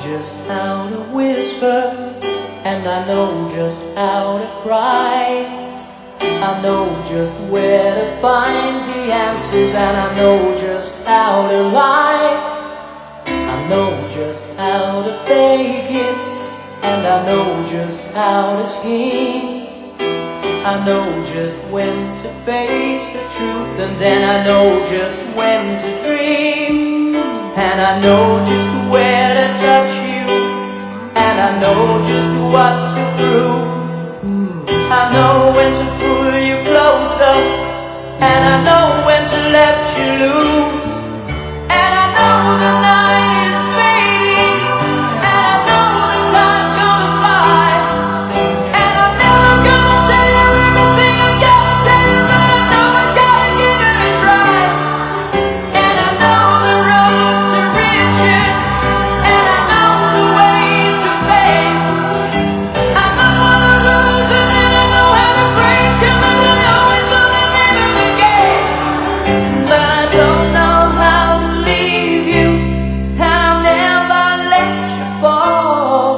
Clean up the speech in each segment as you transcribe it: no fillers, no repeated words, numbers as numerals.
just how to whisper, and I know just how to cry. I know just where to find the answers, and I know just how to lie. I know just how to fake it, and I know just how to scheme. I know just when to face the truth, and then I know just when to dream. And I know just where to touch you, and I know just what to prove. I know when to pull you closer, and I know when to let you loose. And I know the night is fading, and I know the time's gonna fly. And I'm never gonna tell you everything I gotta tell you, but I know I gotta give it a try. And I know the roads to riches, and I know the ways to fame. I know how to lose, and then I know how to break, and then I always know the name of the game. But I don't know how to leave you, and I'll never let you fall.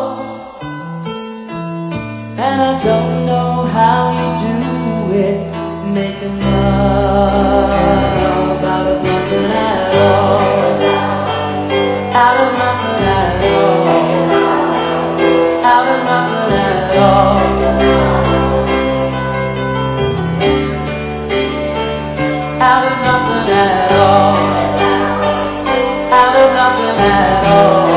And I don't know how you do it, making love out of nothing at all. Out of nothing at all. Out of nothing at all. Out of nothing at all. Out of nothing at all.